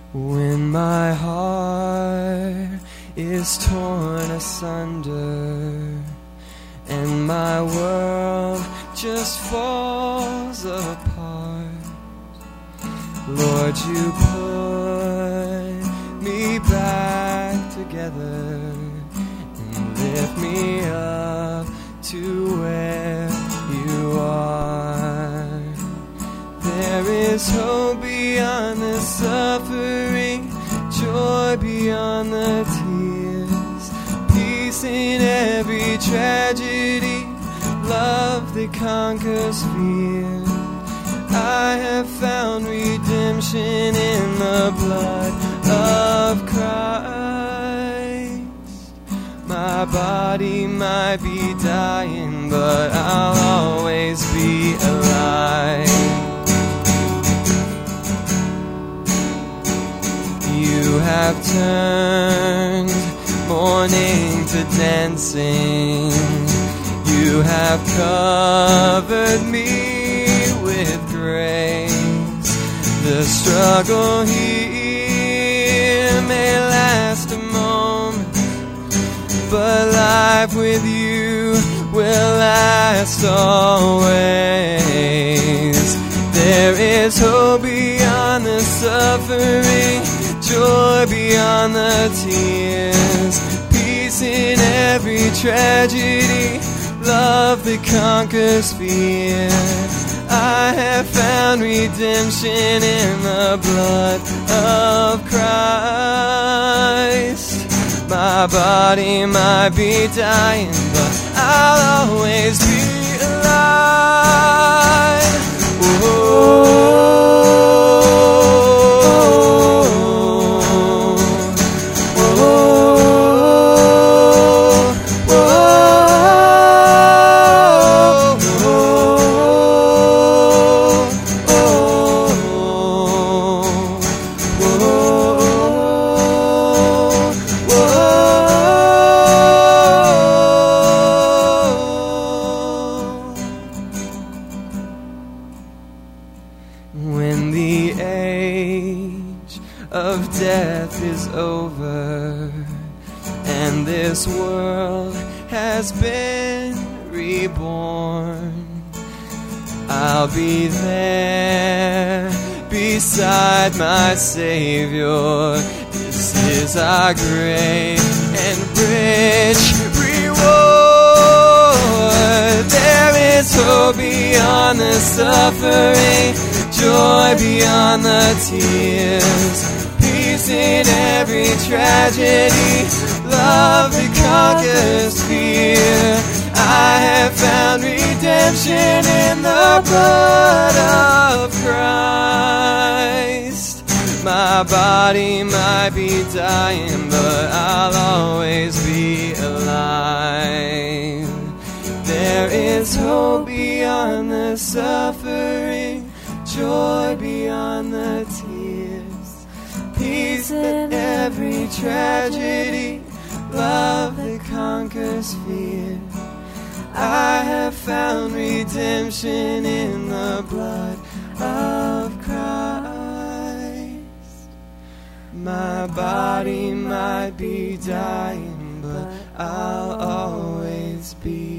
When my heart is torn asunder and my world just falls apart, Lord, you put me back together and lift me up to where you are. There is hope beyond the suffering, joy beyond the tears, peace in every tragedy, love that conquers fear. I have found redemption in the blood of Christ. My body might be dying, but I'll always be alive. You have turned mourning to dancing. You have covered me with grace. The struggle here may last a moment, but life with you will last always. There is hope beyond the suffering, joy beyond the tears, peace in every tragedy, love that conquers fear. I have found redemption in the blood of Christ. My body might be dying, but I'll always be alive. Whoa. When the age of death is over and this world has been reborn, I'll be there beside my Savior. This is our great and rich reward. There is hope beyond the suffering, joy beyond the tears, peace in every tragedy, love that conquers fear. I have found redemption in the blood of Christ. My body might be dying, but I'll always be alive. There is hope beyond the suffering, joy beyond the tears, peace in every tragedy, love that conquers fear. I have found redemption in the blood of Christ. My body might be dying, but I'll always be